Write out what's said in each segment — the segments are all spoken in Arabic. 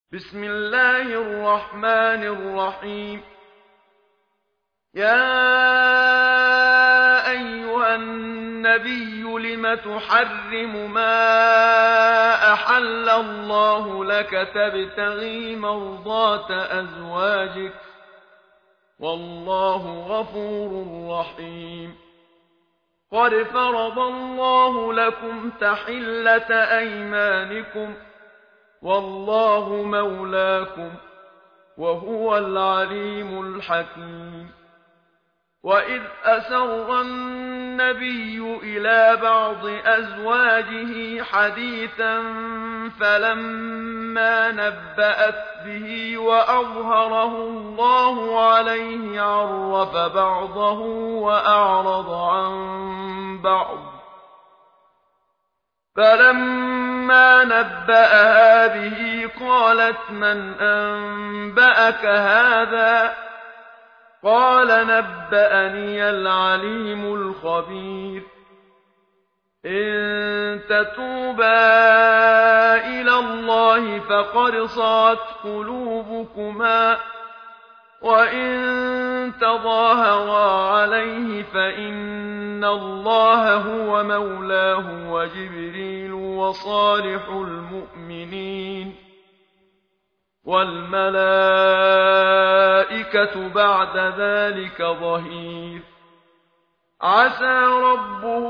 بسم الله الرحمن الرحيم. يا أيها النبي لم تحرم ما أحل الله لك تبتغي مرضات أزواجك والله غفور رحيم. قد فرض الله لكم تحلة أيمانكم والله مولاكم وهو العليم الحكيم. وإذ أسر النبي إلى بعض أزواجه حديثا فلما نبأت به وأظهره الله عليه عرف بعضه وأعرض عن بعض. فلما نبأها به قالت من أنبأك هذا؟ قال نبأني العليم الخبير. إن تتوبا إلى الله فقد صغت قلوبكما وإن تظاهرا عليه فإن الله هو مولاه وجبريل وصالح المؤمنين والملائكة بعد ذلك ظهير. عسى ربه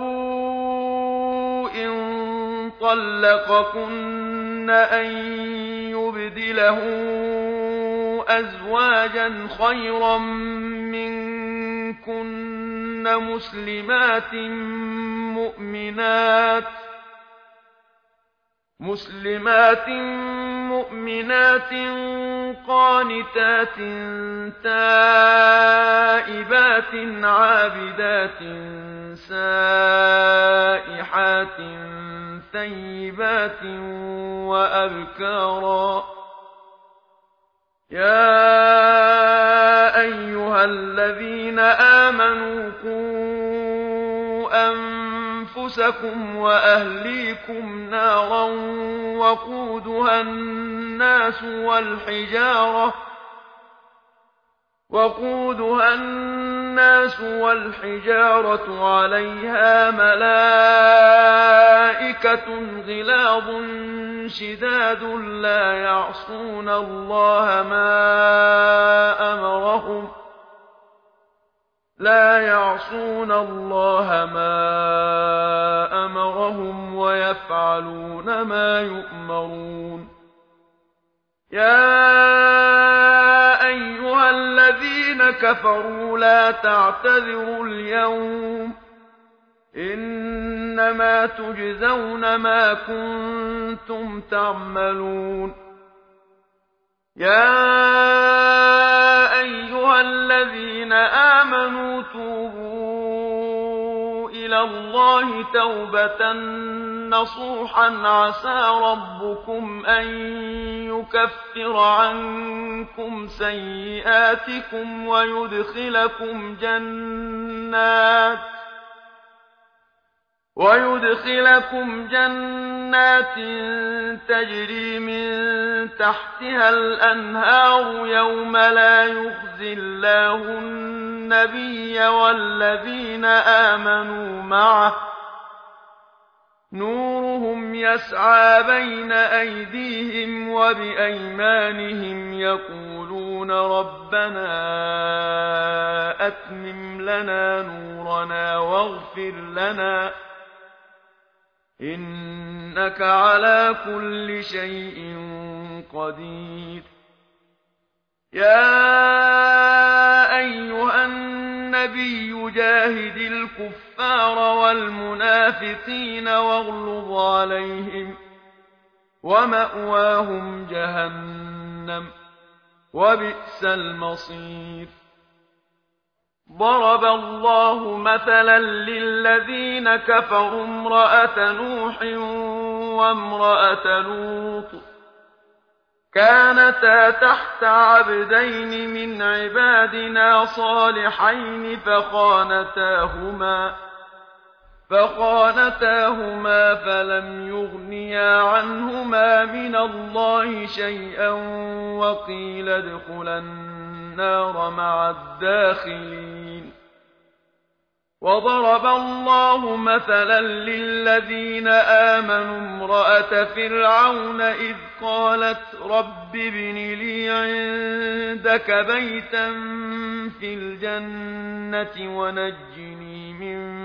إن طلقكن أن يبدله أزواجا خيرا منكن مسلمات مؤمنات قانتات تائبات عابدات سائحات ثيبات وأبكارا. يا أيها الذين آمنوا قوا أنفسكم وأهليكم نارا وقودها الناس والحجارة عليها ملائكة غلاظ شداد لا يعصون الله ما أمرهم ويفعلون ما يؤمرون. يا أيها الذين كفروا لا تعتذروا اليوم إنما تجزون ما كنتم تعملون. يا أيها الذين آمنوا توبوا إلى الله توبة نصوحا عسى ربكم أن يكفر عنكم سيئاتكم ويدخلكم جنات تجري من تحتها الأنهار يوم لا يخزي الله النبي والذين آمنوا معه نورهم يسعى بين أيديهم وبأيمانهم يقولون ربنا أتمم لنا نورنا واغفر لنا إنك على كل شيء قدير. يا أيها النبي جاهد الكفار والمنافقين واغلظ عليهم ومأواهم جهنم وبئس المصير. ضرب الله مثلا للذين كفروا امرأة نوح وامرأة لوط كانتا تحت عبدين من عبادنا صالحين فخانتاهما فلم يغنيا عنهما من الله شيئا وقيل ادخلا النار مع الداخلين. وضرب الله مثلا للذين آمنوا امرأة فرعون إذ قالت رب ابن لي عندك بيتا في الجنة ونجني من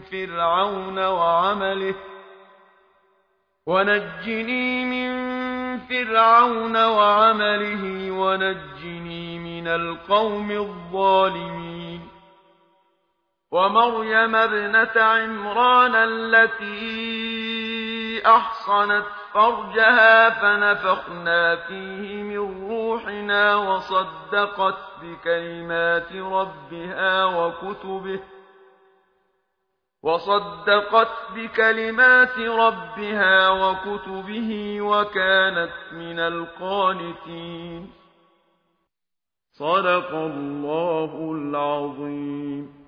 فرعون وعمله ونجني من القوم الظالمين. ومريم ابنة عمران التي أحصنت فرجها فنفخنا فيه من روحنا وصدقت بكلمات ربها وكتبه وكانت من القانتين. صدق الله العظيم.